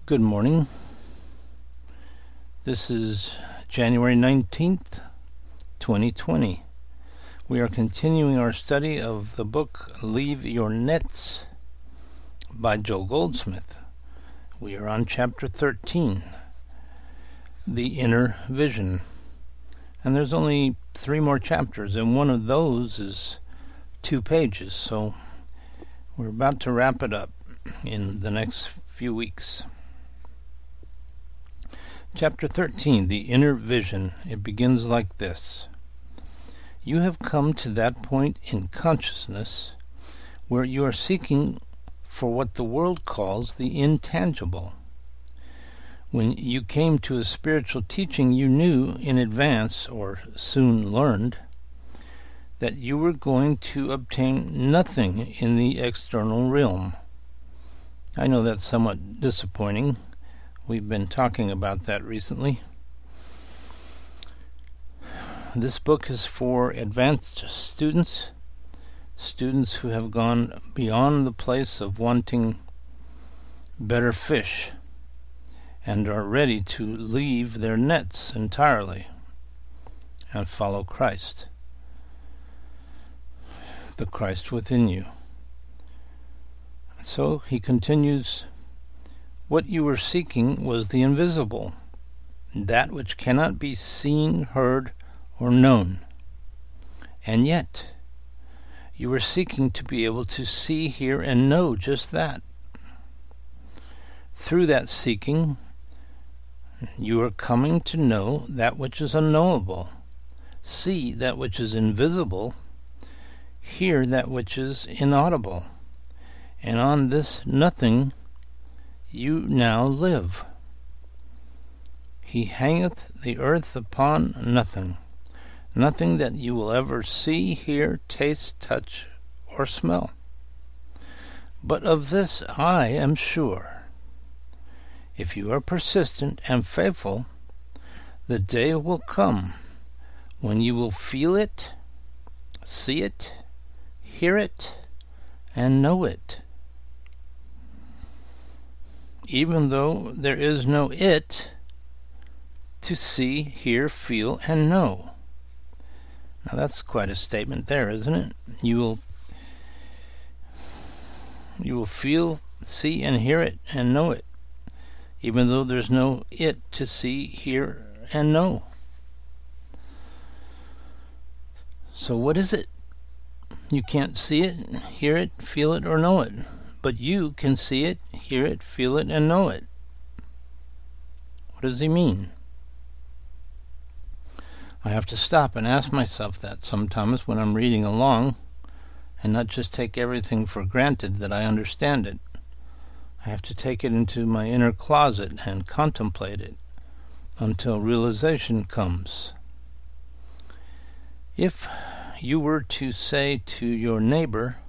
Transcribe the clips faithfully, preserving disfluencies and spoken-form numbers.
Good morning. This is January nineteenth, twenty twenty. We are continuing our study of the book Leave Your Nets by Joel Goldsmith. We are on chapter thirteen, The Inner Vision. And there's only three more chapters, and one of those is two pages, so we're about to wrap it up in the next few weeks. Chapter thirteen, The Inner Vision. It begins like this. You have come to that point in consciousness where you are seeking for what the world calls the intangible. When you came to a spiritual teaching, you knew in advance, or soon learned, that you were going to obtain nothing in the external realm. I know that's somewhat disappointing. We've been talking about that recently. This book is for advanced students, students who have gone beyond the place of wanting better fish and are ready to leave their nets entirely and follow Christ, the Christ within you. So he continues, what you were seeking was the invisible, that which cannot be seen, heard, or known. And yet, you were seeking to be able to see, hear, and know just that. Through that seeking, you are coming to know that which is unknowable, see that which is invisible, hear that which is inaudible, and on this nothing you now live. He hangeth the earth upon nothing, nothing that you will ever see, hear, taste, touch, or smell. But of this I am sure. If you are persistent and faithful, the day will come when you will feel it, see it, hear it, and know it. Even though there is no it to see, hear, feel, and know. Now that's quite a statement there, isn't it? You will you will feel, see, and hear it, and know it, even though there's no it to see, hear, and know. So what is it? You can't see it, hear it, feel it, or know it. But you can see it, hear it, feel it, and know it. What does he mean? I have to stop and ask myself that sometimes when I'm reading along, and not just take everything for granted that I understand it. I have to take it into my inner closet and contemplate it until realization comes. If you were to say to your neighbor,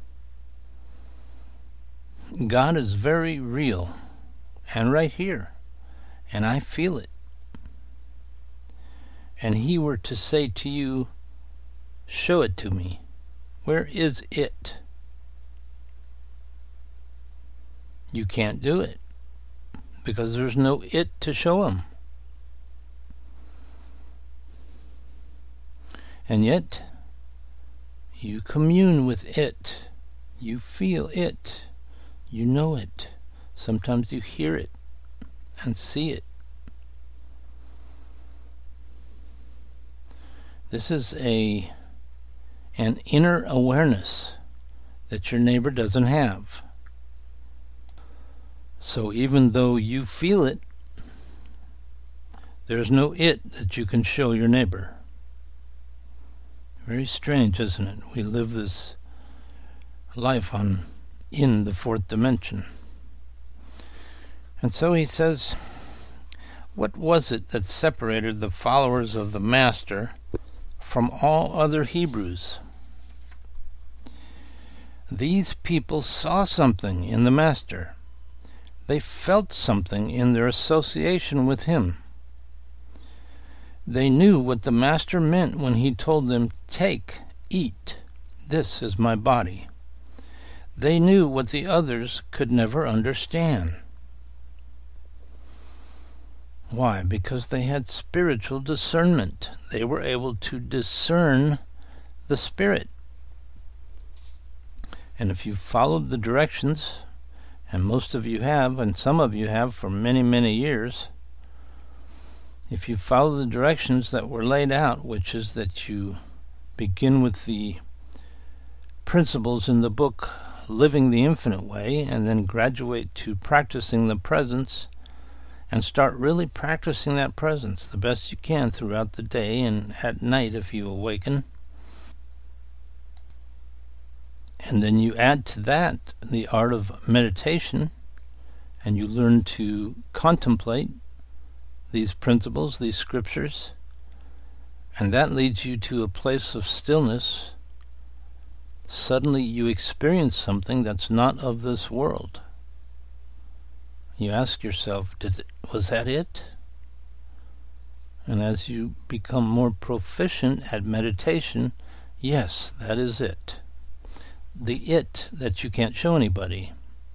God is very real and right here, and I feel it, and he were to say to you, show it to me, where is it? You can't do it because there's no it to show him. And yet you commune with it, you feel it, you know it. Sometimes you hear it and see it. This is a an inner awareness that your neighbor doesn't have. So even though you feel it, there's no it that you can show your neighbor. Very strange, isn't it? We live this life on in the fourth dimension. And so he says, what was it that separated the followers of the Master from all other Hebrews? These people saw something in the Master. They felt something in their association with him. They knew what the Master meant when he told them, take, eat, this is my body. They knew what the others could never understand. Why? Because they had spiritual discernment. They were able to discern the Spirit. And if you followed the directions, and most of you have, and some of you have for many, many years, if you follow the directions that were laid out, which is that you begin with the principles in the book Living the Infinite Way, and then graduate to practicing the presence, and start really practicing that presence the best you can throughout the day and at night if you awaken. And then you add to that the art of meditation, and you learn to contemplate these principles, these scriptures, and that leads you to a place of stillness. Suddenly you experience something that's not of this world. You ask yourself, Did it, was that it? And as you become more proficient at meditation, yes, that is it. The it that you can't show anybody.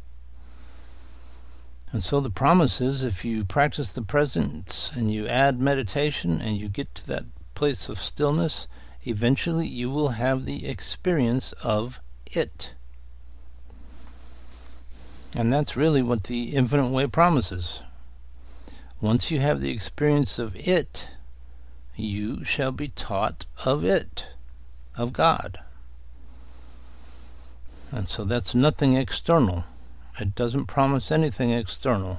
And so the promise is, if you practice the presence and you add meditation and you get to that place of stillness, eventually you will have the experience of it. And that's really what the Infinite Way promises. Once you have the experience of it, you shall be taught of it, of God. And so that's nothing external. It doesn't promise anything external.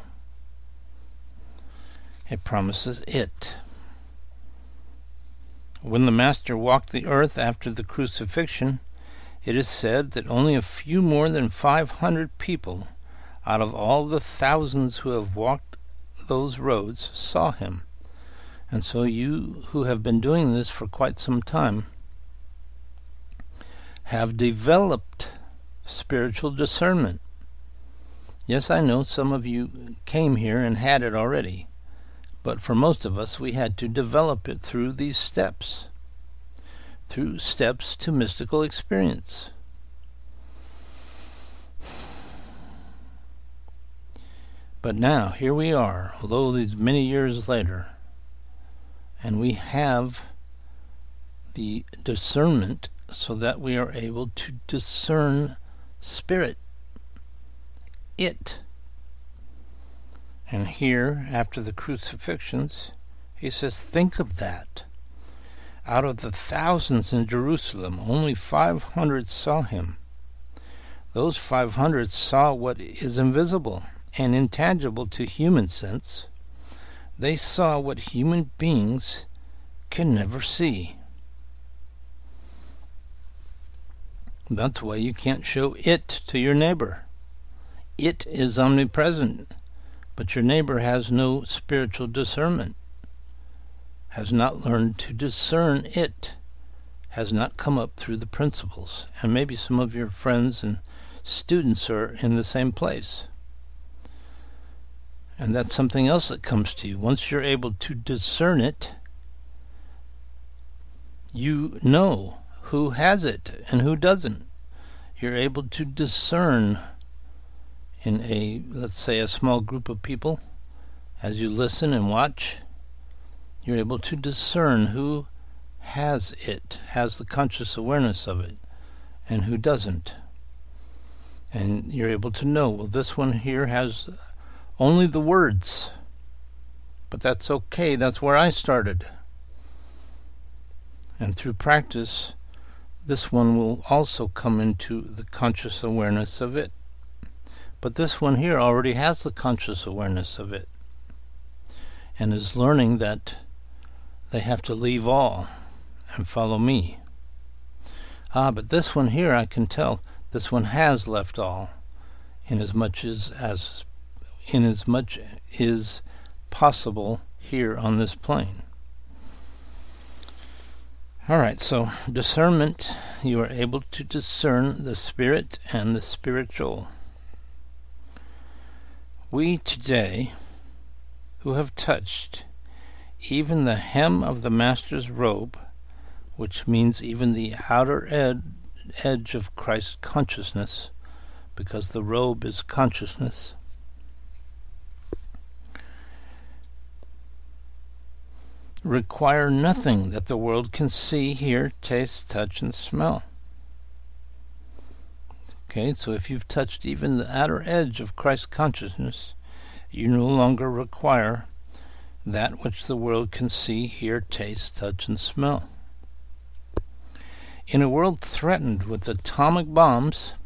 It promises it. When the Master walked the earth after the crucifixion, it is said that only a few more than five hundred people out of all the thousands who have walked those roads saw him. And so you who have been doing this for quite some time have developed spiritual discernment. Yes, I know some of you came here and had it already, but for most of us we had to develop it through these steps, through steps to mystical experience. But now, here we are, although these many years later, and we have the discernment so that we are able to discern Spirit, it. And here, after the crucifixions, he says, think of that. Out of the thousands in Jerusalem, only five hundred saw him. Those five hundred saw what is invisible and intangible to human sense. They saw what human beings can never see. That's why you can't show it to your neighbor. It is omnipresent, but your neighbor has no spiritual discernment, has not learned to discern it, has not come up through the principles. And maybe some of your friends and students are in the same place. And that's something else that comes to you. Once you're able to discern it, you know who has it and who doesn't. You're able to discern in a, let's say, a small group of people. As you listen and watch, you're able to discern who has it, has the conscious awareness of it, and who doesn't. And you're able to know, well, this one here has only the words, but that's okay. That's where I started. And through practice, this one will also come into the conscious awareness of it. But this one here already has the conscious awareness of it, and is learning that they have to leave all and follow me. Ah, but this one here, I can tell, this one has left all, inasmuch as, as inasmuch is possible here on this plane. All right, so discernment, you are able to discern the spirit and the spiritual. We today, who have touched even the hem of the Master's robe, which means even the outer ed- edge of Christ's consciousness, because the robe is consciousness, require nothing that the world can see, hear, taste, touch, and smell. Okay, so if you've touched even the outer edge of Christ consciousness, you no longer require that which the world can see, hear, taste, touch, and smell. In a world threatened with atomic bombs,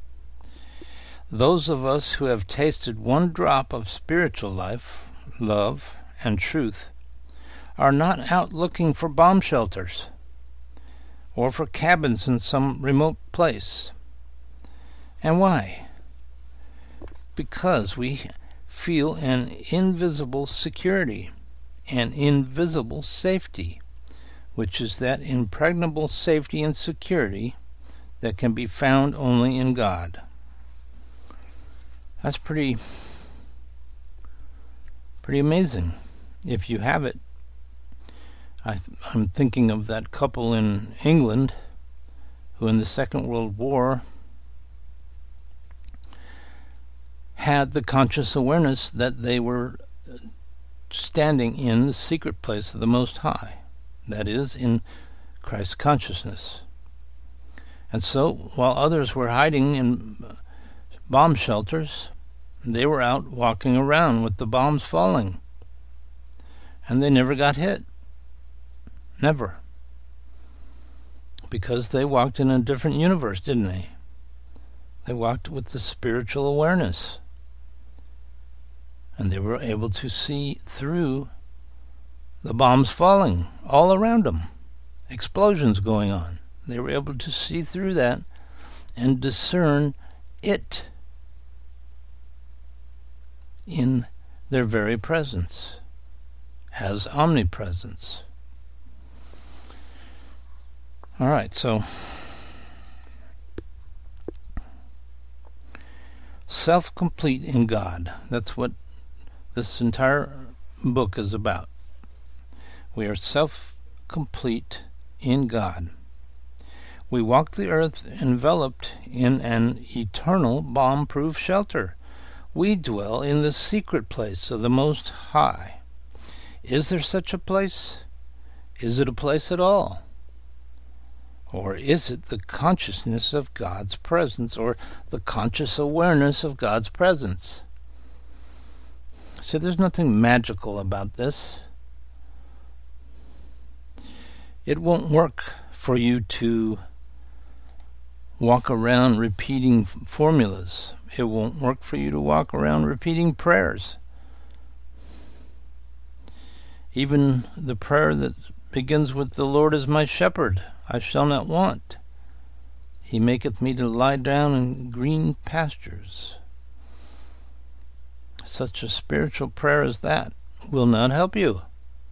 those of us who have tasted one drop of spiritual life, love, and truth are not out looking for bomb shelters or for cabins in some remote place. And why? Because we feel an invisible security, an invisible safety, which is that impregnable safety and security that can be found only in God. That's pretty, pretty amazing if you have it. I, I'm thinking of that couple in England who in the Second World War had the conscious awareness that they were standing in the secret place of the Most High, that is, in Christ consciousness. And so, while others were hiding in bomb shelters, they were out walking around with the bombs falling. And they never got hit. Never. Because they walked in a different universe, didn't they? They walked with the spiritual awareness. And they were able to see through the bombs falling all around them, explosions going on. They were able to see through that and discern it in their very presence as omnipresence. All right, so self-complete in God. That's what this entire book is about. We are self-complete in God. We walk the earth enveloped in an eternal bomb-proof shelter. We dwell in the secret place of the Most High. Is there such a place? Is it a place at all? Or is it the consciousness of God's presence, or the conscious awareness of God's presence? So there's nothing magical about this. It won't work for you to walk around repeating formulas. It won't work for you to walk around repeating prayers. Even the prayer that begins with, "The Lord is my shepherd, I shall not want. He maketh me to lie down in green pastures." Such a spiritual prayer as that will not help you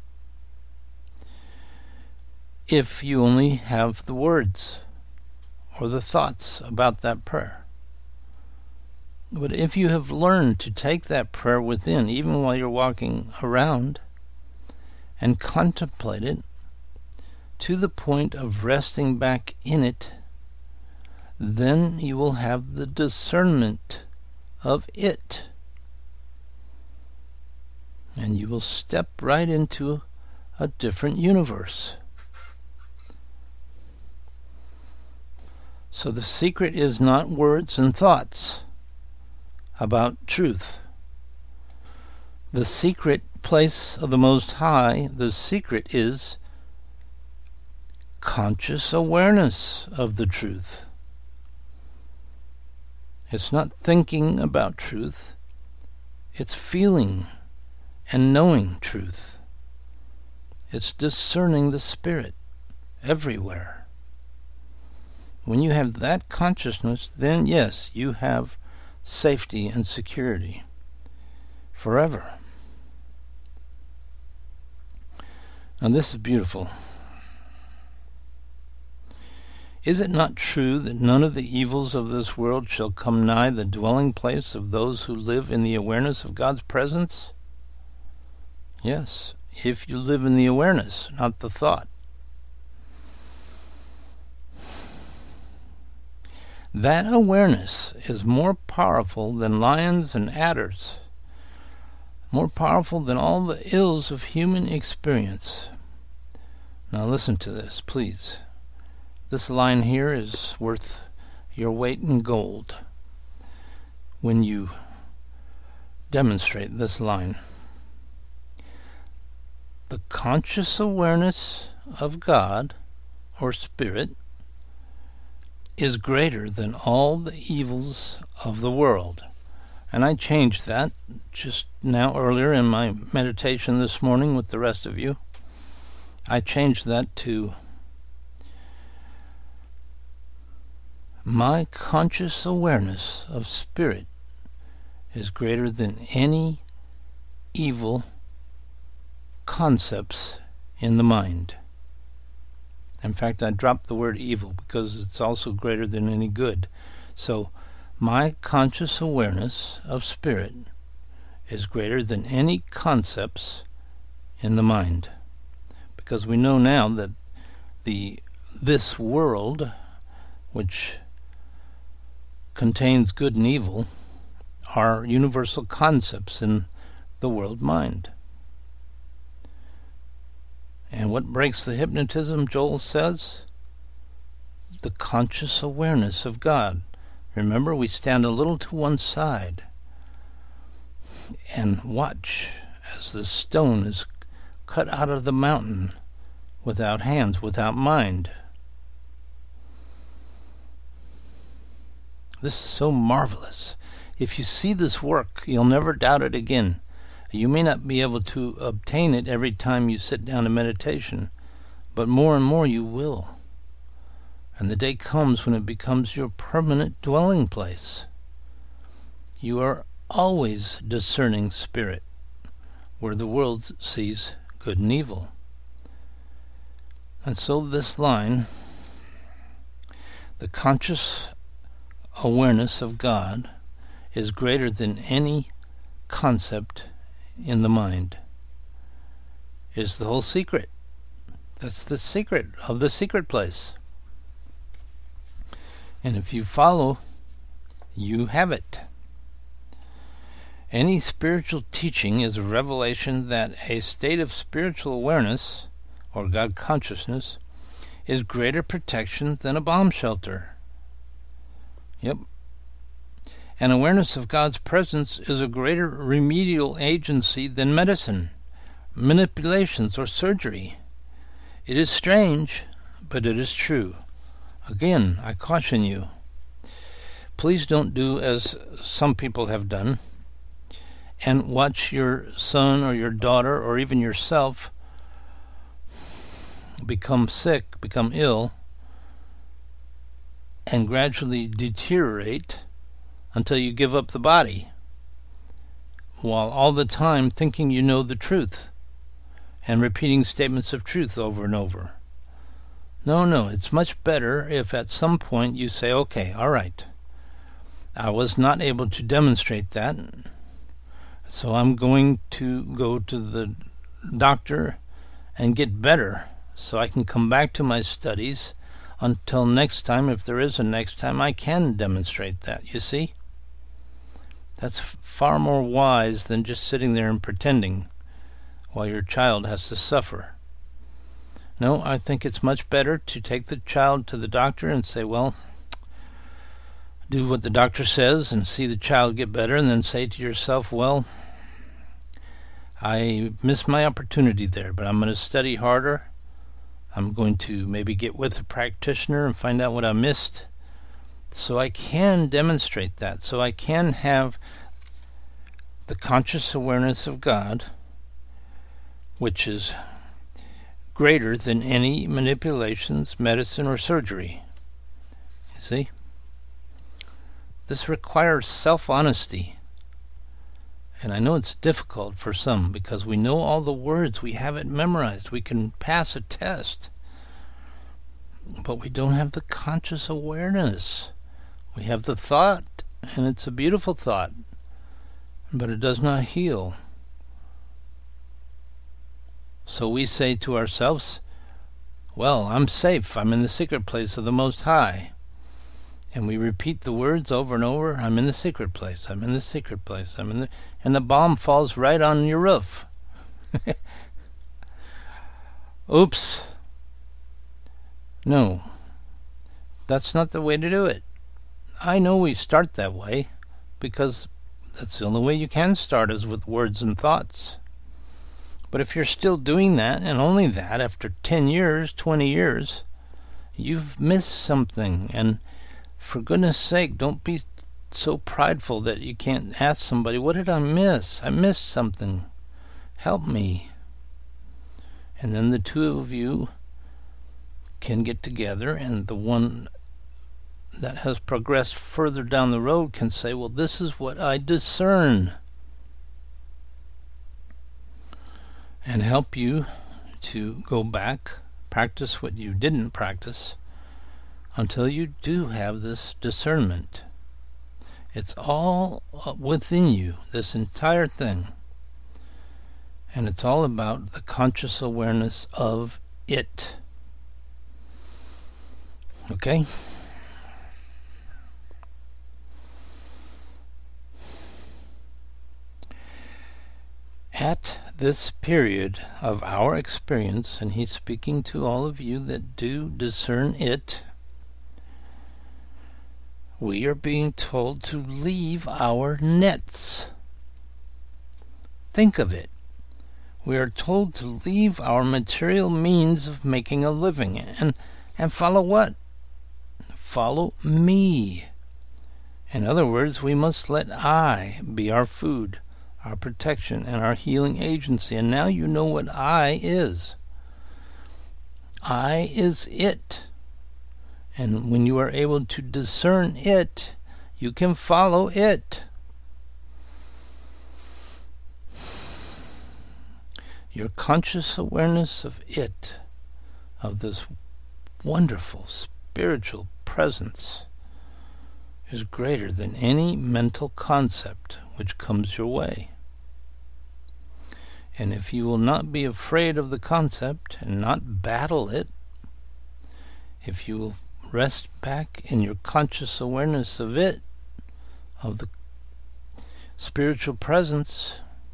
if you only have the words or the thoughts about that prayer. But if you have learned to take that prayer within, even while you're walking around, and contemplate it to the point of resting back in it, then you will have the discernment of it. And you will step right into a different universe. So the secret is not words and thoughts about truth. The secret place of the Most High, the secret is conscious awareness of the truth. It's not thinking about truth. It's feeling and knowing truth. It's discerning the Spirit everywhere. When you have that consciousness, then yes, you have safety and security forever. And this is beautiful. Is it not true that none of the evils of this world shall come nigh the dwelling place of those who live in the awareness of God's presence? Yes, if you live in the awareness, not the thought. That awareness is more powerful than lions and adders, more powerful than all the ills of human experience. Now listen to this, please. This line here is worth your weight in gold when you demonstrate this line. The conscious awareness of God, or Spirit, is greater than all the evils of the world. And I changed that just now earlier in my meditation this morning with the rest of you. I changed that to my conscious awareness of Spirit is greater than any evil concepts in the mind. In fact, I dropped the word evil because it's also greater than any good. So, my conscious awareness of Spirit is greater than any concepts in the mind. Because we know now that the this world, which contains good and evil, are universal concepts in the world mind. And what breaks the hypnotism, Joel says? The conscious awareness of God. Remember, we stand a little to one side and watch as the stone is cut out of the mountain without hands, without mind. This is so marvelous. If you see this work, you'll never doubt it again. You may not be able to obtain it every time you sit down in meditation, but more and more you will. And the day comes when it becomes your permanent dwelling place. You are always discerning spirit, where the world sees good and evil. And so this line, the conscious awareness of God is greater than any concept in the mind, is the whole secret. That's the secret of the secret place. And if you follow, you have it. Any spiritual teaching is a revelation that a state of spiritual awareness, or God consciousness, is greater protection than a bomb shelter. Yep. An awareness of God's presence is a greater remedial agency than medicine, manipulations, or surgery. It is strange, but it is true. Again, I caution you. Please don't do as some people have done and watch your son or your daughter or even yourself become sick, become ill, and gradually deteriorate until you give up the body, while all the time thinking you know the truth and repeating statements of truth over and over. No, no, it's much better if at some point you say, okay, all right, I was not able to demonstrate that, so I'm going to go to the doctor and get better so I can come back to my studies until next time, if there is a next time, I can demonstrate that, you see? That's far more wise than just sitting there and pretending while your child has to suffer. No, I think it's much better to take the child to the doctor and say, well, do what the doctor says and see the child get better, and then say to yourself, well, I missed my opportunity there, but I'm going to study harder. I'm going to maybe get with a practitioner and find out what I missed, so I can demonstrate that, so I can have the conscious awareness of God, which is greater than any manipulations, medicine, or surgery. You see? This requires self-honesty. And I know it's difficult for some because we know all the words, we have it memorized, we can pass a test. But we don't have the conscious awareness. We have the thought, and it's a beautiful thought, but it does not heal. So we say to ourselves, well, I'm safe, I'm in the secret place of the Most High. And we repeat the words over and over, I'm in the secret place, I'm in the secret place, I'm in the... and the bomb falls right on your roof. Oops, No, that's not the way to do it. I know we start that way because that's the only way you can start is with words and thoughts. But if you're still doing that, and only that, after ten years, twenty years, you've missed something. And for goodness sake, don't be so prideful that you can't ask somebody, what did I miss? I missed something. Help me. And then the two of you can get together, and the one that has progressed further down the road can say, well, this is what I discern. And help you to go back, practice what you didn't practice, until you do have this discernment. It's all within you, this entire thing. And it's all about the conscious awareness of it. Okay? At this period of our experience, and he's speaking to all of you that do discern it, we are being told to leave our nets. Think of it. We are told to leave our material means of making a living and, and follow what? Follow me. In other words, we must let I be our food, our protection, and our healing agency. And now you know what I is. I is it. And when you are able to discern it, you can follow it. Your conscious awareness of it, of this wonderful spiritual presence, is greater than any mental concept which comes your way. And if you will not be afraid of the concept and not battle it, if you will rest back in your conscious awareness of it, of the spiritual presence,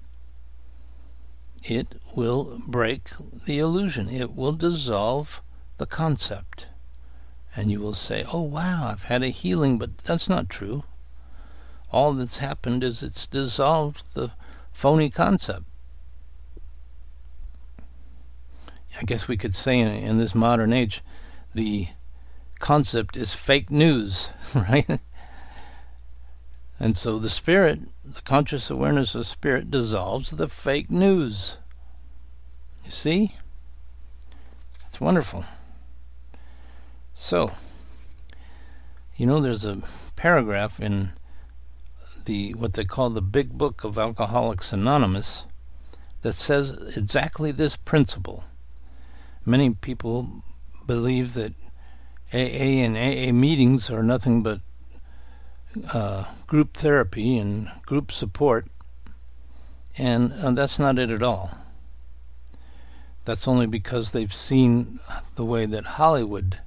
it will break the illusion. It will dissolve the concept. And you will say, oh wow, I've had a healing, but that's not true. All that's happened is it's dissolved the phony concept. I guess we could say in, in this modern age, the concept is fake news, right? And so the spirit, the conscious awareness of spirit, dissolves the fake news. You see? It's wonderful. So, you know, there's a paragraph in the what they call the Big Book of Alcoholics Anonymous that says exactly this principle. Many people believe that A A and A A meetings are nothing but uh, group therapy and group support, and uh, that's not it at all. That's only because they've seen the way that Hollywood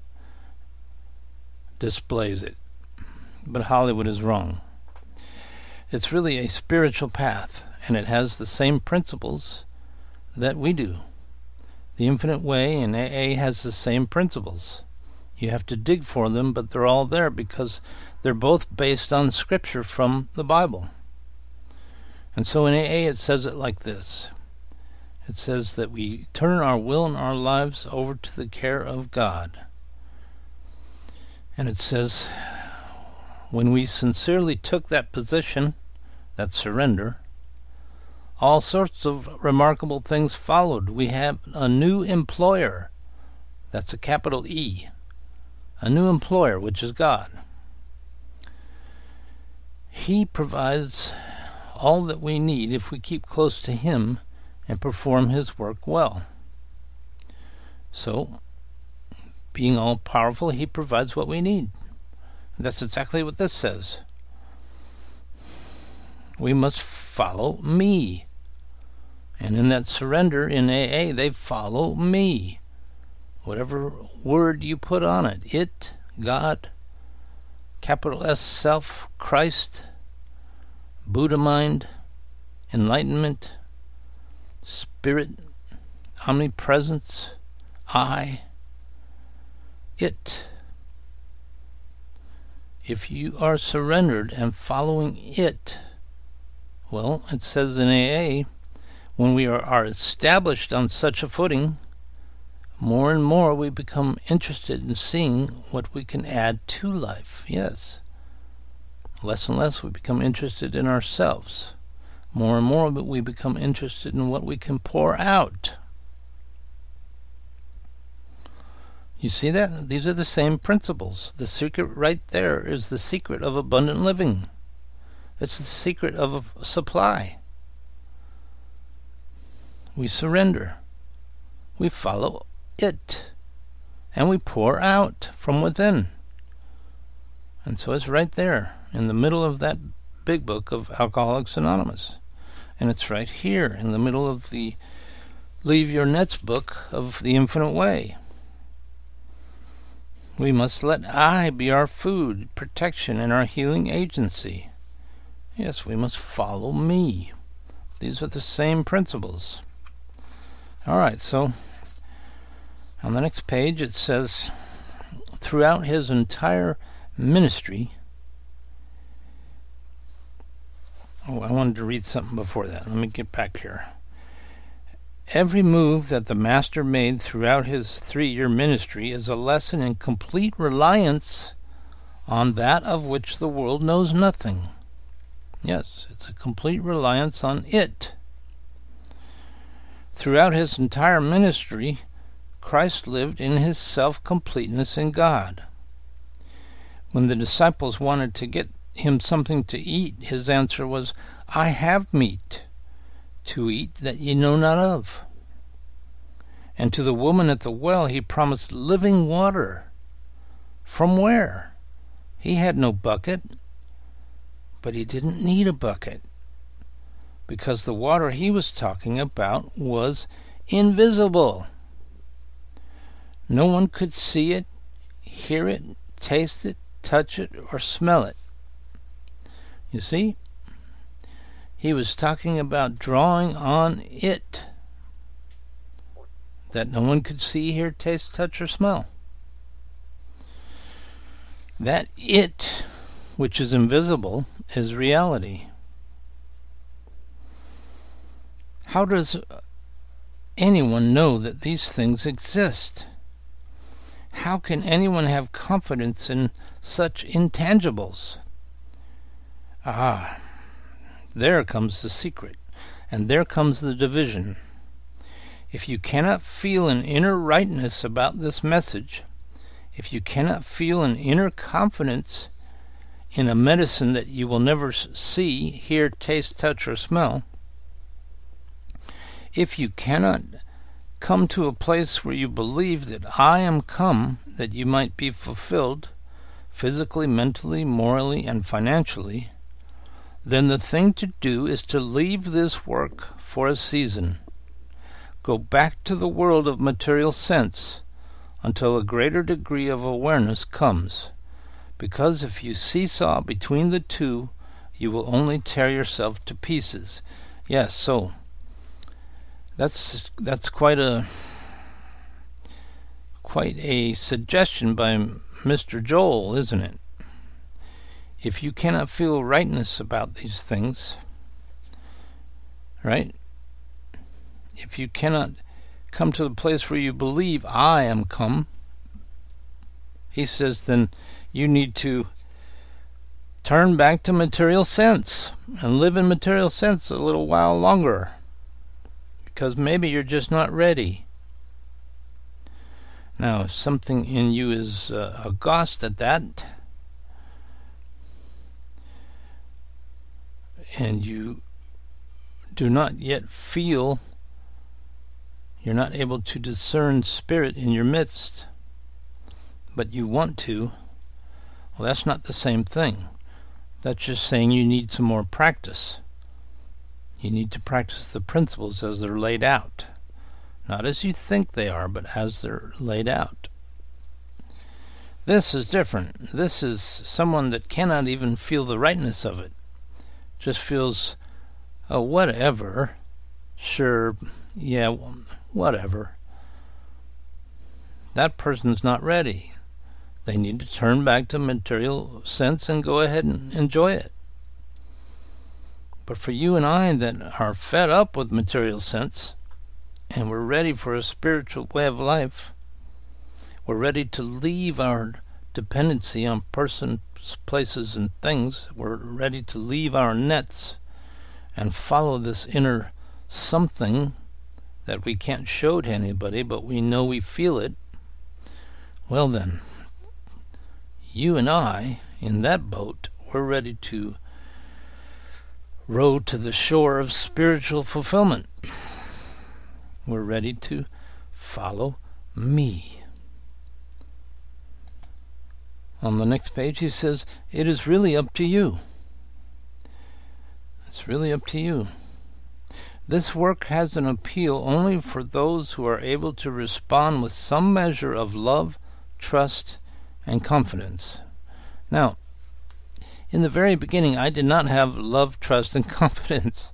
displays it. But Hollywood is wrong. It's really a spiritual path, and it has the same principles that we do. The Infinite Way and A A has the same principles. You have to dig for them, but they're all there because they're both based on Scripture from the Bible. And so in A A it says it like this. It says that we turn our will and our lives over to the care of God. And it says, when we sincerely took that position, that surrender, all sorts of remarkable things followed. We have a new employer. That's a capital E. A new employer, which is God. He provides all that we need if we keep close to Him and perform His work well. So, being all-powerful, He provides what we need. That's exactly what this says. We must follow me. And in that surrender in A A, they follow me. Whatever word you put on it, it, God, capital S, self, Christ, Buddha mind, enlightenment, spirit, omnipresence, I, it. If you are surrendered and following it, well, it says in A A, when we are, are established on such a footing, more and more we become interested in seeing what we can add to life. Yes. Less and less we become interested in ourselves. More and more we become interested in what we can pour out. You see that? These are the same principles. The secret right there is the secret of abundant living. It's the secret of a supply. We surrender. We follow it. And we pour out from within. And so it's right there in the middle of that big book of Alcoholics Anonymous. And it's right here in the middle of the Leave Your Nets book of The Infinite Way. We must let I be our food, protection, and our healing agency. Yes, we must follow me. These are the same principles. All right, so on the next page it says, throughout his entire ministry... Oh, I wanted to read something before that. Let me get back here. Every move that the Master made throughout his three-year ministry is a lesson in complete reliance on that of which the world knows nothing. Yes, it's a complete reliance on it. Throughout his entire ministry, Christ lived in his self-completeness in God. When the disciples wanted to get him something to eat, his answer was, I have meat to eat that ye know not of. And to the woman at the well he promised living water. From where? He had no bucket, but he didn't need a bucket, because the water he was talking about was invisible. No one could see it, hear it, taste it, touch it, or smell it. You see? He was talking about drawing on it that no one could see, hear, taste, touch, or smell. That it, which is invisible, is reality. How does anyone know that these things exist? How can anyone have confidence in such intangibles? Ah, there comes the secret, and there comes the division. If you cannot feel an inner rightness about this message, if you cannot feel an inner confidence in a medicine that you will never see, hear, taste, touch, or smell, if you cannot come to a place where you believe that I am come that you might be fulfilled, physically, mentally, morally, and financially, then the thing to do is to leave this work for a season. Go back to the world of material sense until a greater degree of awareness comes, because if you seesaw between the two, you will only tear yourself to pieces. Yes, so that's that's quite a quite a suggestion by Mister Joel, isn't it? If you cannot feel rightness about these things, right? If you cannot come to the place where you believe I am come, he says, then you need to turn back to material sense and live in material sense a little while longer, because maybe you're just not ready. Now, if something in you is uh, aghast at that, and you do not yet feel, you're not able to discern spirit in your midst, but you want to, well, that's not the same thing. That's just saying you need some more practice. You need to practice the principles as they're laid out. Not as you think they are, but as they're laid out. This is different. This is someone that cannot even feel the rightness of it. Just feels, oh, whatever. Sure, yeah, whatever. That person's not ready. They need to turn back to material sense and go ahead and enjoy it. But for you and I that are fed up with material sense, and we're ready for a spiritual way of life, we're ready to leave our dependency on persons, places, and things. We're ready to leave our nets and follow this inner something that we can't show to anybody, but we know we feel it. Well then, you and I, in that boat, we're ready to row to the shore of spiritual fulfillment. We're ready to follow me. On the next page he says, it is really up to you. It's really up to you. This work has an appeal only for those who are able to respond with some measure of love, trust, and confidence. Now, in the very beginning, I did not have love, trust, and confidence.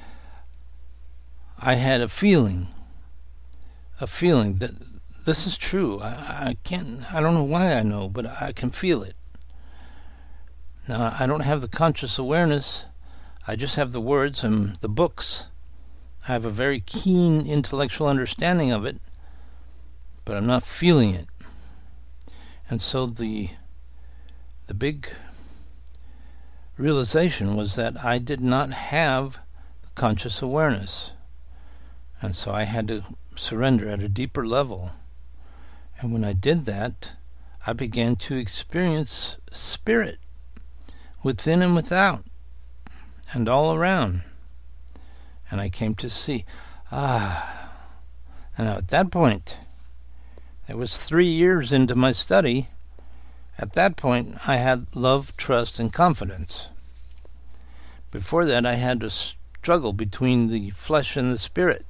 I had a feeling, a feeling that this is true. I, I can't, I don't know why I know, but I can feel it. Now, I don't have the conscious awareness. I just have the words and the books. I have a very keen intellectual understanding of it, but I'm not feeling it. And so the the big realization was that I did not have the conscious awareness. And so I had to surrender at a deeper level. And when I did that, I began to experience spirit within and without and all around. And I came to see, ah, and at that point, it was three years into my study. At that point, I had love, trust, and confidence. Before that, I had to struggle between the flesh and the spirit.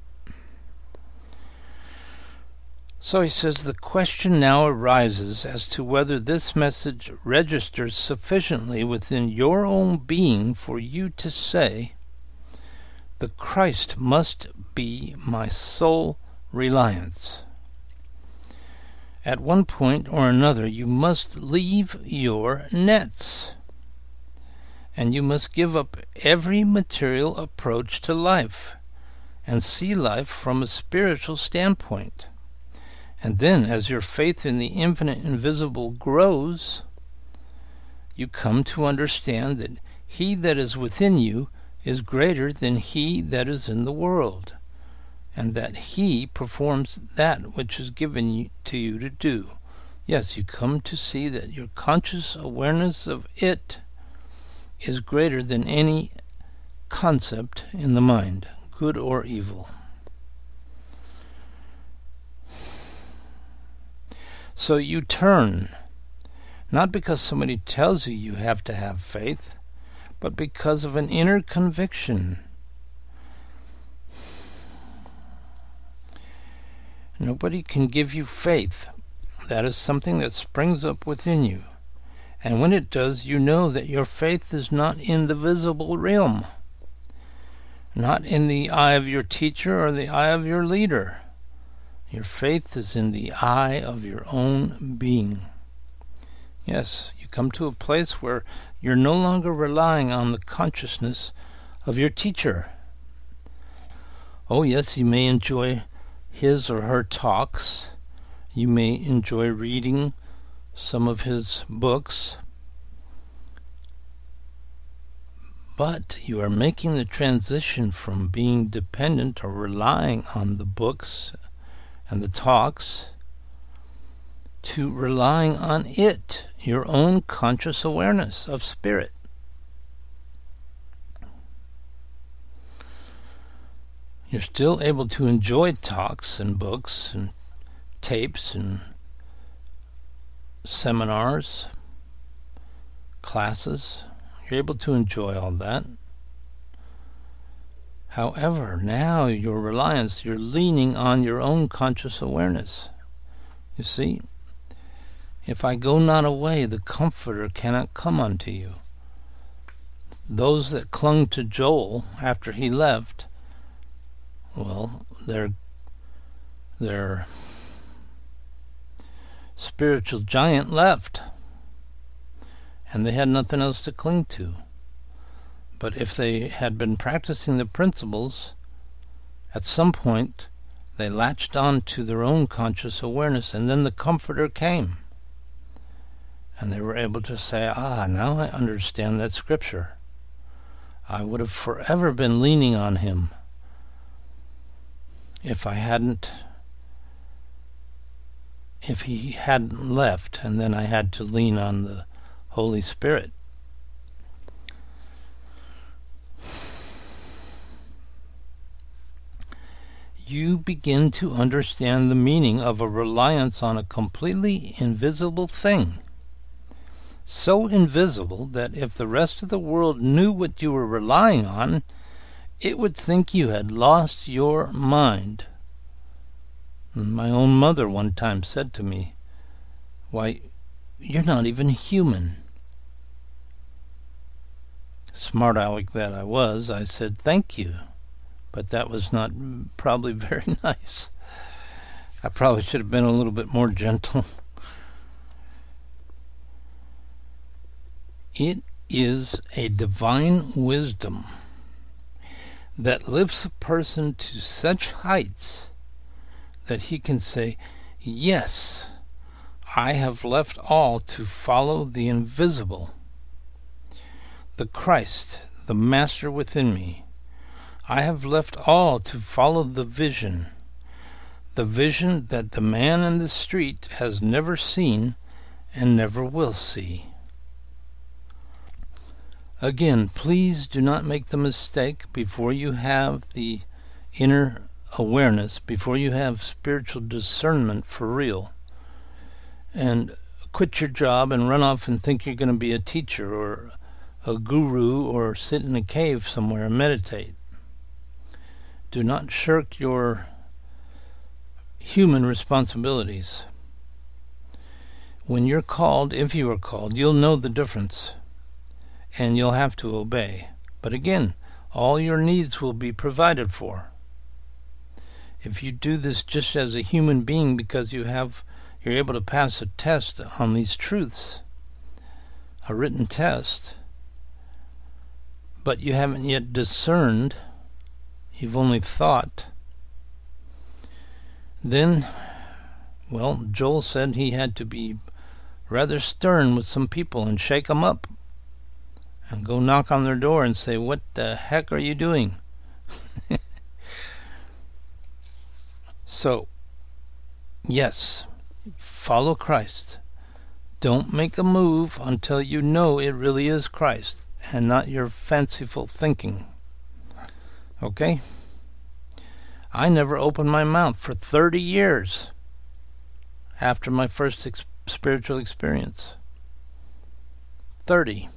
So he says, the question now arises as to whether this message registers sufficiently within your own being for you to say, the Christ must be my sole reliance. At one point or another, you must leave your nets, and you must give up every material approach to life and see life from a spiritual standpoint. And then, as your faith in the infinite invisible grows, you come to understand that he that is within you is greater than he that is in the world, and that he performs that which is given to you to do. Yes, you come to see that your conscious awareness of it is greater than any concept in the mind, good or evil. So you turn, not because somebody tells you you have to have faith, but because of an inner conviction. Nobody can give you faith. That is something that springs up within you. And when it does, you know that your faith is not in the visible realm, not in the eye of your teacher or the eye of your leader. Your faith is in the eye of your own being. Yes, you come to a place where you're no longer relying on the consciousness of your teacher. Oh yes, you may enjoy his or her talks. You may enjoy reading some of his books. But you are making the transition from being dependent or relying on the books and the talks to relying on it, your own conscious awareness of spirit. You're still able to enjoy talks and books and tapes and seminars, classes. You're able to enjoy all that. However, now your reliance, you're leaning on your own conscious awareness. You see, if I go not away, the Comforter cannot come unto you. Those that clung to Joel after he left, well, their their spiritual giant left, and they had nothing else to cling to. But if they had been practicing the principles, at some point they latched on to their own conscious awareness, and then the Comforter came. And they were able to say, ah, now I understand that scripture. I would have forever been leaning on him if I hadn't, if he hadn't left, and then I had to lean on the Holy Spirit. You begin to understand the meaning of a reliance on a completely invisible thing. So invisible that if the rest of the world knew what you were relying on, it would think you had lost your mind. My own mother one time said to me, "Why, you're not even human." Smart aleck that I was, I said, "Thank you." But that was not probably very nice. I probably should have been a little bit more gentle. It is a divine wisdom that lifts a person to such heights that he can say, "Yes, I have left all to follow the invisible, the Christ, the Master within me. I have left all to follow the vision, the vision that the man in the street has never seen and never will see." Again, please do not make the mistake before you have the inner awareness, before you have spiritual discernment for real, and quit your job and run off and think you're going to be a teacher or a guru or sit in a cave somewhere and meditate. Do not shirk your human responsibilities. When you're called, if you are called, you'll know the difference, and you'll have to obey. But again, all your needs will be provided for. If you do this just as a human being because you have, you're able to pass a test on these truths, a written test, but you haven't yet discerned, you've only thought, then, well, Joel said he had to be rather stern with some people and shake them up and go knock on their door and say, "What the heck are you doing?" So, yes, follow Christ. Don't make a move until you know it really is Christ and not your fanciful thinking. Okay? I never opened my mouth for thirty years after my first ex- spiritual experience. thirty.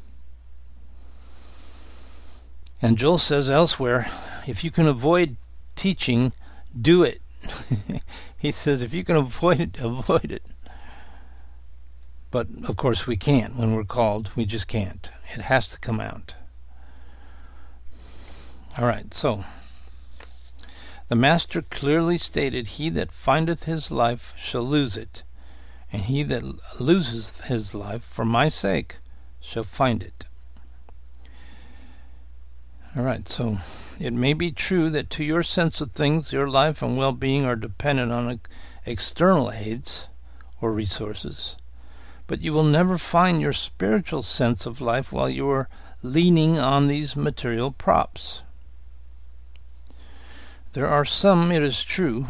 And Joel says elsewhere, if you can avoid teaching, do it. He says, if you can avoid it, avoid it. But, of course, we can't. When we're called, we just can't. It has to come out. All right, so the Master clearly stated, "He that findeth his life shall lose it, and he that loses his life for my sake shall find it." All right, so it may be true that to your sense of things, your life and well-being are dependent on external aids or resources, but you will never find your spiritual sense of life while you are leaning on these material props. There are some, it is true,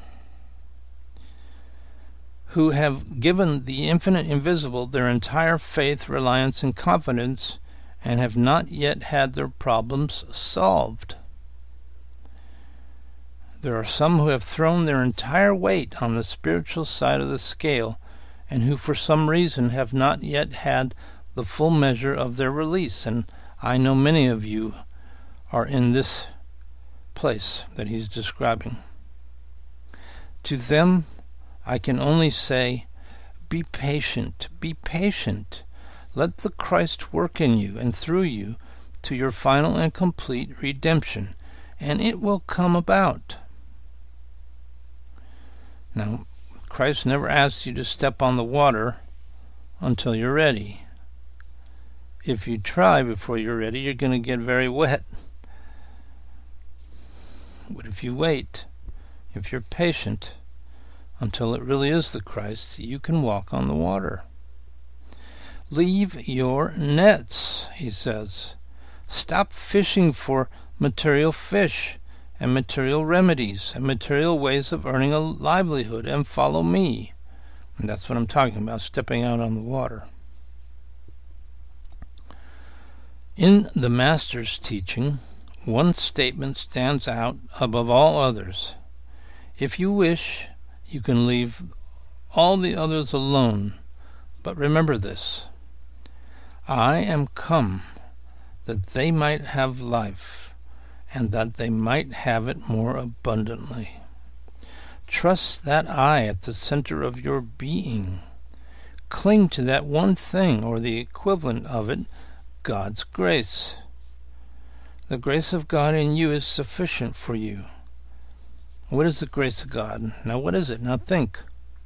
who have given the infinite invisible their entire faith, reliance, and confidence, and have not yet had their problems solved. There are some who have thrown their entire weight on the spiritual side of the scale, and who for some reason have not yet had the full measure of their release, and I know many of you are in this place that he's describing. To them, I can only say, be patient, be patient. Let the Christ work in you and through you to your final and complete redemption, and it will come about. Now, Christ never asks you to step on the water until you're ready. If you try before you're ready, you're going to get very wet. But if you wait, if you're patient until it really is the Christ, you can walk on the water. Leave your nets, he says. Stop fishing for material fish and material remedies and material ways of earning a livelihood, and follow me. And that's what I'm talking about, stepping out on the water. In the Master's teaching, one statement stands out above all others. If you wish, you can leave all the others alone, but remember this: I am come that they might have life, and that they might have it more abundantly. Trust that I at the center of your being. Cling to that one thing, or the equivalent of it, God's grace. The grace of God in you is sufficient for you. What is the grace of God? Now what is it? Now think.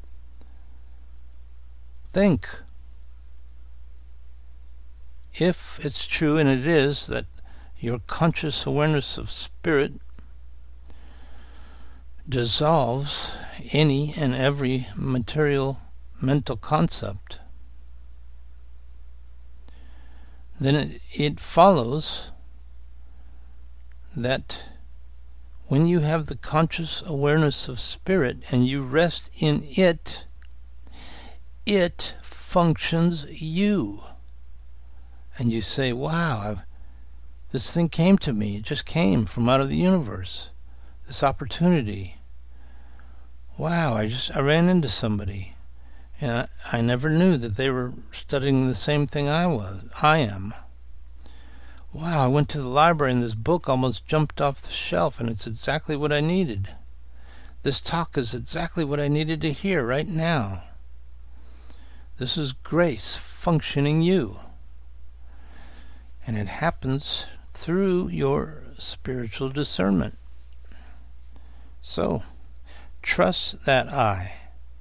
Think. If it's true, and it is, that your conscious awareness of spirit dissolves any and every material mental concept, then it, it follows that when you have the conscious awareness of spirit and you rest in it, it functions you. And you say, wow, I've, this thing came to me. It just came from out of the universe. This opportunity. Wow, I just I ran into somebody. And I, I never knew that they were studying the same thing I was. I am. Wow, I went to the library and this book almost jumped off the shelf, and it's exactly what I needed. This talk is exactly what I needed to hear right now. This is grace functioning you. And it happens through your spiritual discernment. So, trust that I.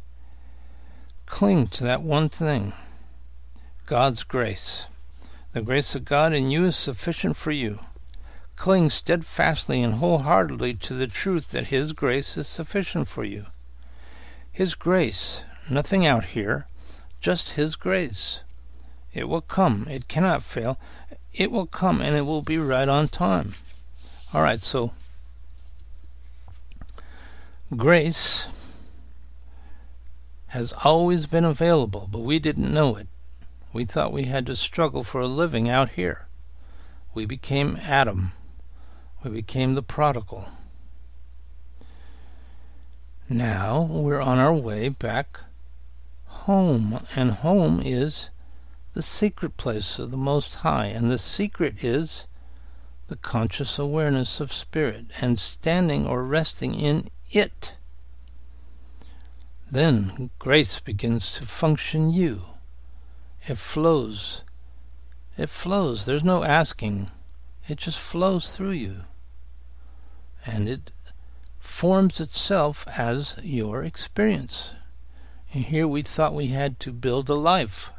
Cling to that one thing, God's grace. The grace of God in you is sufficient for you. Cling steadfastly and wholeheartedly to the truth that His grace is sufficient for you. His grace, nothing out here, just His grace. It will come. It cannot fail. It will come, and it will be right on time. All right, so grace has always been available, but we didn't know it. We thought we had to struggle for a living out here. We became Adam. We became the prodigal. Now we're on our way back home, and home is the secret place of the Most High, and the secret is the conscious awareness of spirit, and standing or resting in it. Then grace begins to function you. It flows. It flows. There's no asking. It just flows through you. And it forms itself as your experience. And here we thought we had to build a life.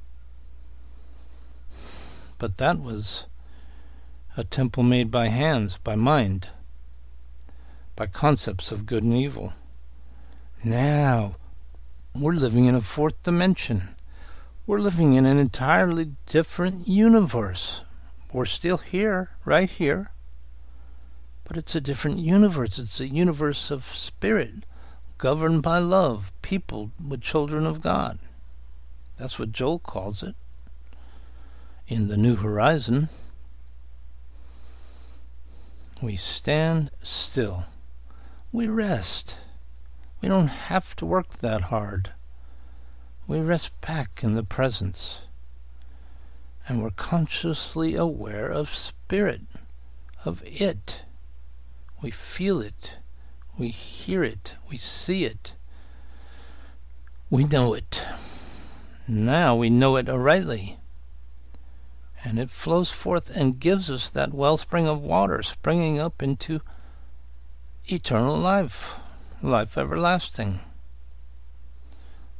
But that was a temple made by hands, by mind, by concepts of good and evil. Now, we're living in a fourth dimension. We're living in an entirely different universe. We're still here, right here, but it's a different universe. It's a universe of spirit, governed by love, peopled with children of God. That's what Joel calls it. In the New Horizon, we stand still. We rest. We don't have to work that hard. We rest back in the presence. And we're consciously aware of spirit, of it. We feel it. We hear it. We see it. We know it. Now we know it rightly. And it flows forth and gives us that wellspring of water springing up into eternal life, life everlasting.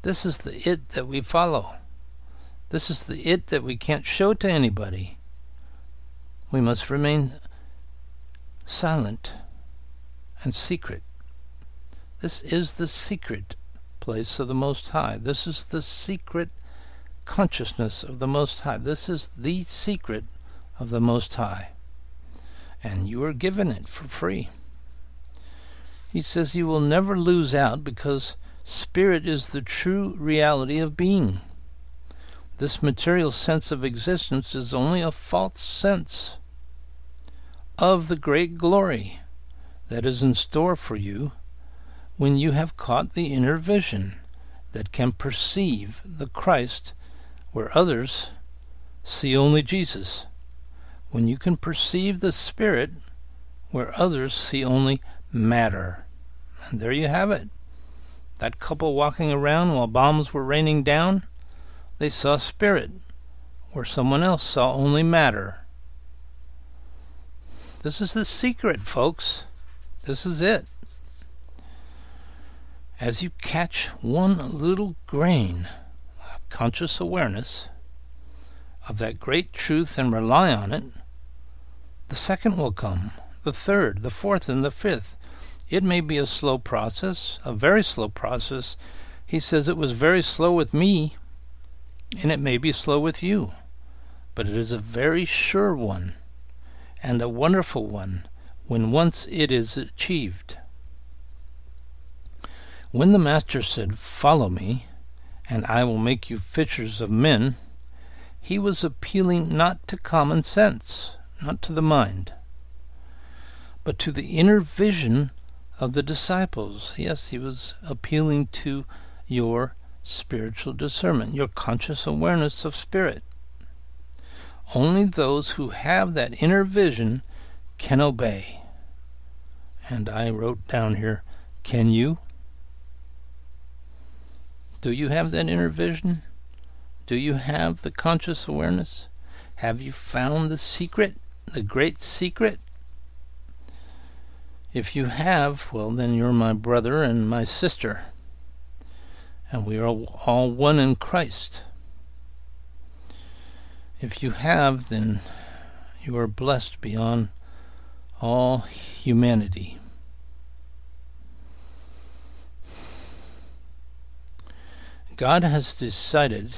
This is the it that we follow. This is the it that we can't show to anybody. We must remain silent and secret. This is the secret place of the Most High. This is the secret consciousness of the Most High. This is the secret of the Most High. And you are given it for free. He says you will never lose out because spirit is the true reality of being. This material sense of existence is only a false sense of the great glory that is in store for you when you have caught the inner vision that can perceive the Christ where others see only Jesus. When you can perceive the Spirit where others see only matter. And there you have it. That couple walking around while bombs were raining down, they saw Spirit where someone else saw only matter. This is the secret, folks. This is it. As you catch one little grain of conscious awareness of that great truth and rely on it, the second will come, the third, the fourth, and the fifth. It may be a slow process, a very slow process. He says it was very slow with me, and it may be slow with you, but it is a very sure one, and a wonderful one when once it is achieved. When the Master said, "Follow me, and I will make you fishers of men," he was appealing not to common sense, not to the mind, but to the inner vision of the disciples. Yes, he was appealing to your spiritual discernment, your conscious awareness of spirit. Only those who have that inner vision can obey. And I wrote down here, can you? Do you have that inner vision? Do you have the conscious awareness? Have you found the secret, the great secret? If you have, well, then you're my brother and my sister, and we are all one in Christ. If you have, then you are blessed beyond all humanity. God has decided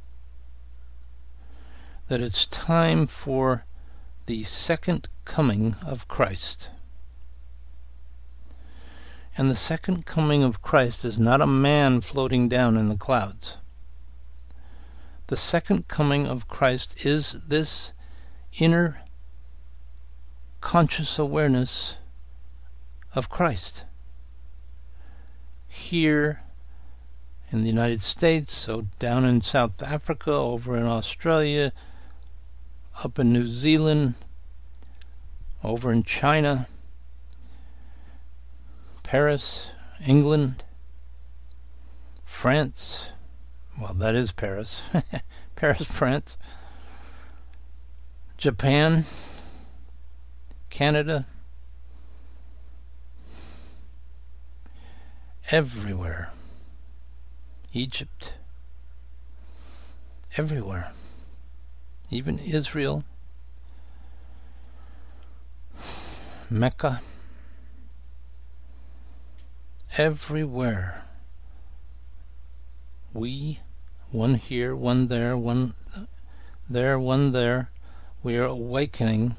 that it's time for the second coming of Christ. And the second coming of Christ is not a man floating down in the clouds. The second coming of Christ is this inner conscious awareness of Christ. Here in the United States, so down in South Africa, over in Australia, up in New Zealand, over in China, Paris, England, France, well, that is Paris, Paris, France, Japan, Canada, everywhere, Egypt, everywhere, even Israel, Mecca, everywhere. We, one here, one there, one there, one there, we are awakening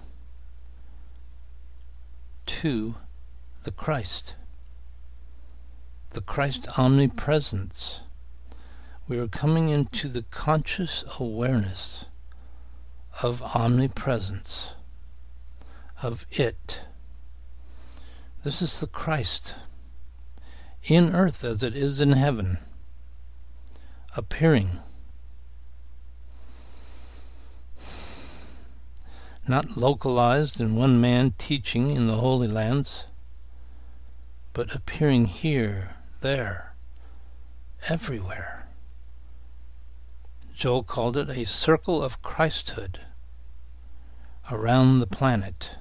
to the Christ, the Christ omnipresence. We are coming into the conscious awareness of omnipresence, of it. This is the Christ, in earth as it is in heaven, appearing. Not localized in one man teaching in the Holy Lands, but appearing here, there, everywhere. Joel called it a circle of Christhood around the planet.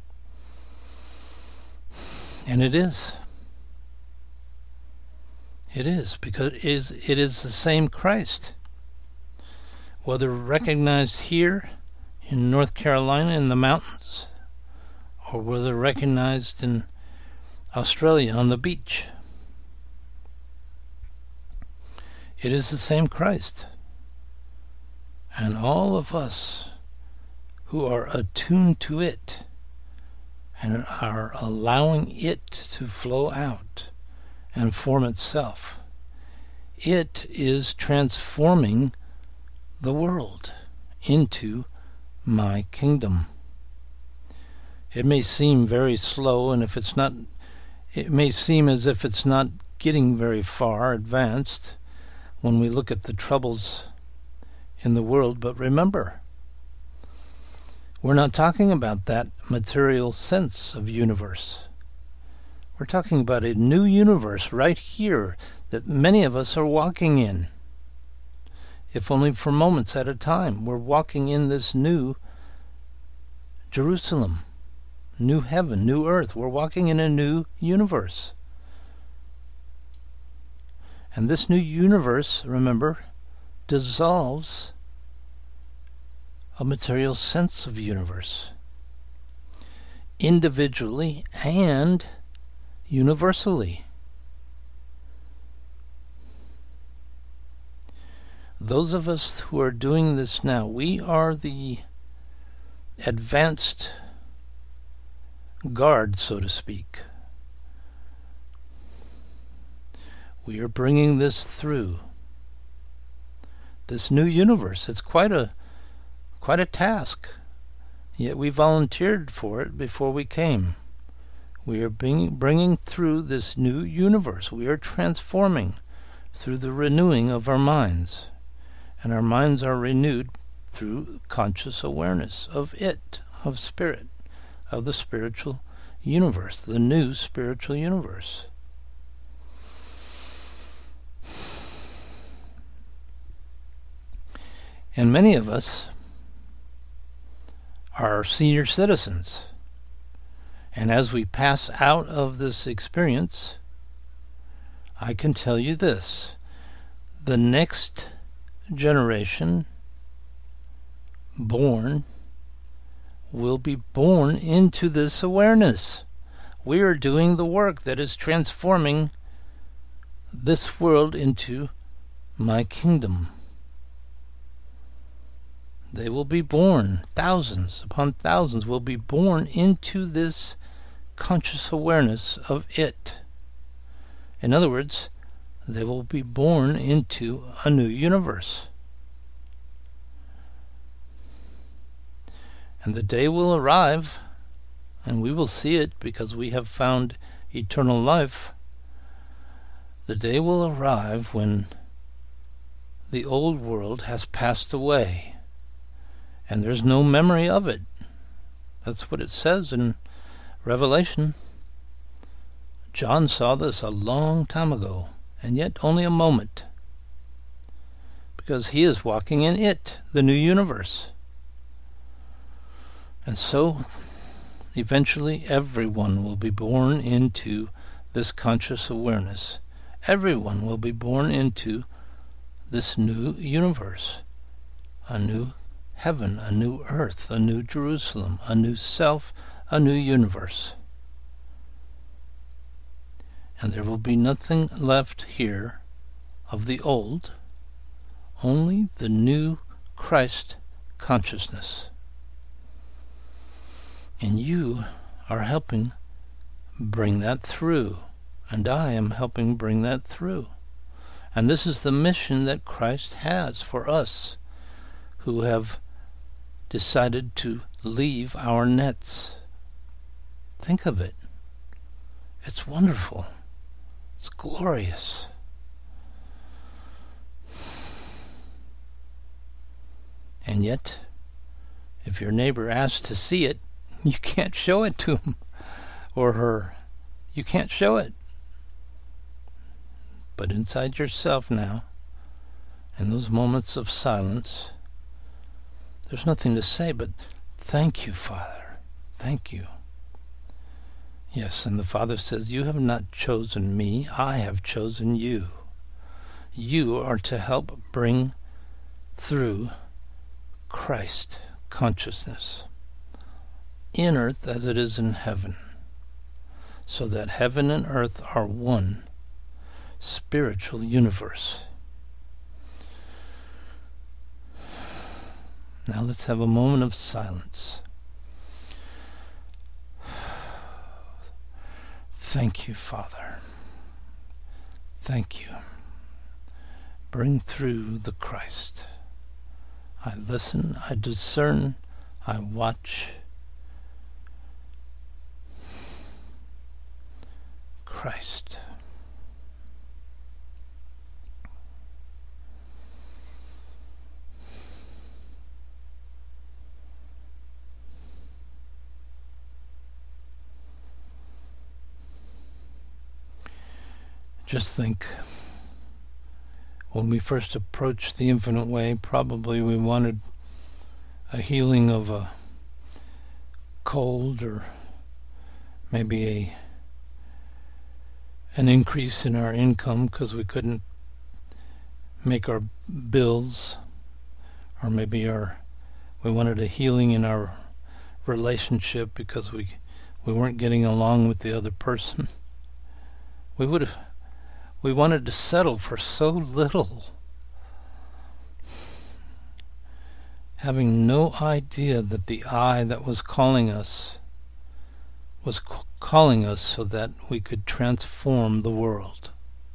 And it is. It is, because it is, it is the same Christ. Whether recognized here in North Carolina in the mountains, or whether recognized in Australia on the beach, it is the same Christ. And all of us who are attuned to it and are allowing it to flow out and form itself, it is transforming the world into my kingdom. It may seem very slow, and if it's not, it may seem as if it's not getting very far advanced when we look at the troubles in the world. But remember, we're not talking about that material sense of universe. We're talking about a new universe right here that many of us are walking in. If only for moments at a time, we're walking in this new Jerusalem, new heaven, new earth. We're walking in a new universe. And this new universe, remember, dissolves a material sense of universe, individually and universally. Those of us who are doing this now, we are the advanced guard, so to speak. We are bringing this through this new universe. It's quite a quite a task, yet we volunteered for it before we came. We are being, bringing through this new universe. We are transforming through the renewing of our minds, and our minds are renewed through conscious awareness of it, of spirit, of the spiritual universe, the new spiritual universe. And many of us are senior citizens. And as we pass out of this experience, I can tell you this: the next generation born will be born into this awareness. We are doing the work that is transforming this world into my kingdom. They will be born, thousands upon thousands will be born into this conscious awareness of it. In other words, they will be born into a new universe. And the day will arrive, and we will see it because we have found eternal life. The day will arrive when the old world has passed away, and there's no memory of it. That's what it says in Revelation. John saw this a long time ago, and yet only a moment, because he is walking in it, the new universe. And so, eventually, everyone will be born into this conscious awareness. Everyone will be born into this new universe, a new heaven, a new earth, a new Jerusalem, a new self, a new universe. And there will be nothing left here of the old, only the new Christ consciousness. And you are helping bring that through, and I am helping bring that through. And this is the mission that Christ has for us who have decided to leave our nets. Think of it. It's wonderful. It's glorious. And yet, if your neighbor asks to see it, you can't show it to him or her. You can't show it. But inside yourself now, in those moments of silence, there's nothing to say but, thank you, Father. Thank you. Yes, and the Father says, you have not chosen me, I have chosen you. You are to help bring through Christ consciousness in earth as it is in heaven, so that heaven and earth are one spiritual universe. Now let's have a moment of silence. Thank you, Father. Thank you. Bring through the Christ. I listen, I discern, I watch. Christ. Just think, when we first approached the Infinite Way, probably we wanted a healing of a cold, or maybe a an increase in our income because we couldn't make our bills, or maybe our we wanted a healing in our relationship because we we weren't getting along with the other person. We would have we wanted to settle for so little, having no idea that the I that was calling us was c- calling us so that we could transform the world.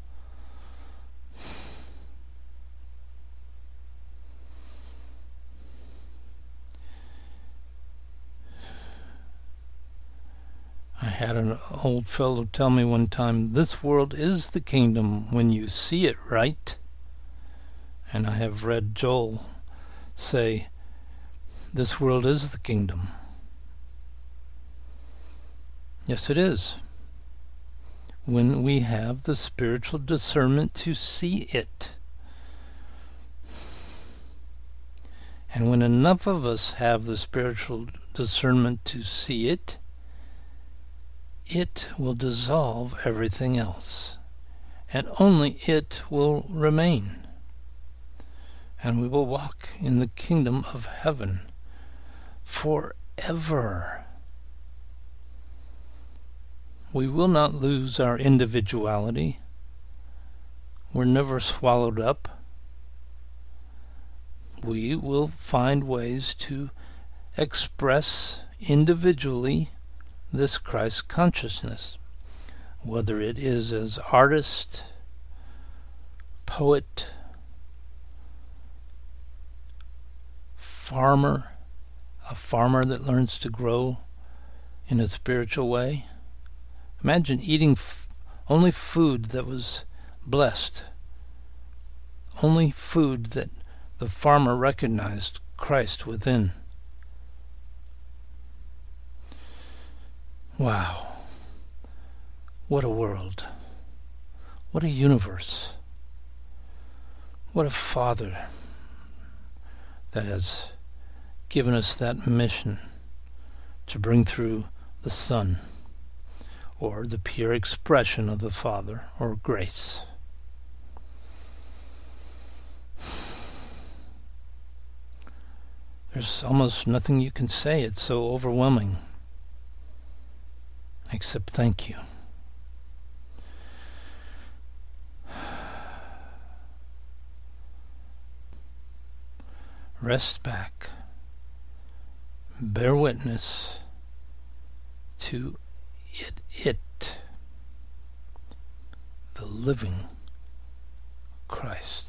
I had an old fellow tell me one time, this world is the kingdom when you see it right. And I have read Joel say, this world is the kingdom. Yes, it is. When we have the spiritual discernment to see it. And when enough of us have the spiritual discernment to see it, it will dissolve everything else, and only it will remain. And we will walk in the kingdom of heaven forever. We will not lose our individuality. We're never swallowed up. We will find ways to express individually this Christ consciousness, whether it is as artist, poet, farmer, a farmer that learns to grow in a spiritual way. Imagine eating f- only food that was blessed, only food that the farmer recognized Christ within. Wow. What a world. What a universe. What a Father that has given us that mission to bring through the Son, or the pure expression of the Father, or grace. There's almost nothing you can say. It's so overwhelming. Except thank you. Rest back. Bear witness to it, it, the living Christ.